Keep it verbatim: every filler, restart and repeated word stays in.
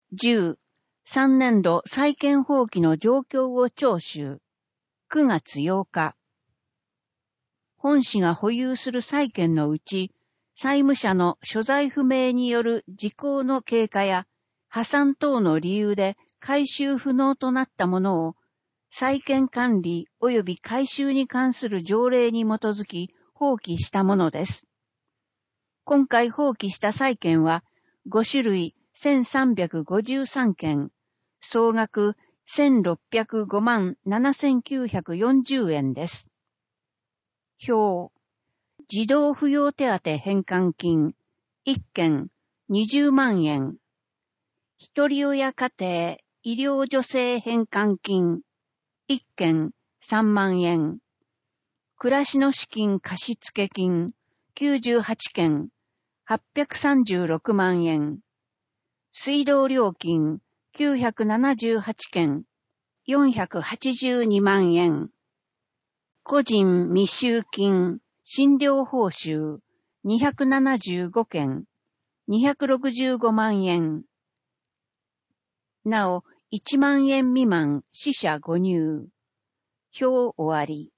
じゅう、さんねんど債権放棄の状況を聴取。くがつようか。本市が保有する債権のうち、債務者の所在不明による時効の経過や破産等の理由で回収不能となったものを、債権管理及び回収に関する条例に基づき放棄したものです。今回放棄した債権はごしゅるいせんさんびゃくごじゅうさんけん、総額せんろっぴゃくごまんななせんきゅうひゃくよんじゅうえんです。表。児童扶養手当返還金いっけんにじゅうまんえん。一人親家庭医療助成返還金いっけんさんまんえん。暮らしの資金貸付金きゅうじゅうはちけんはっぴゃくさんじゅうろくまんえん。水道料金きゅうひゃくななじゅうはちけんよんひゃくはちじゅうにまんえん。個人未収金診療報酬にひゃくななじゅうごけんにひゃくろくじゅうごまんえん。なお、いちまんえん未満死者誤入。表終わり。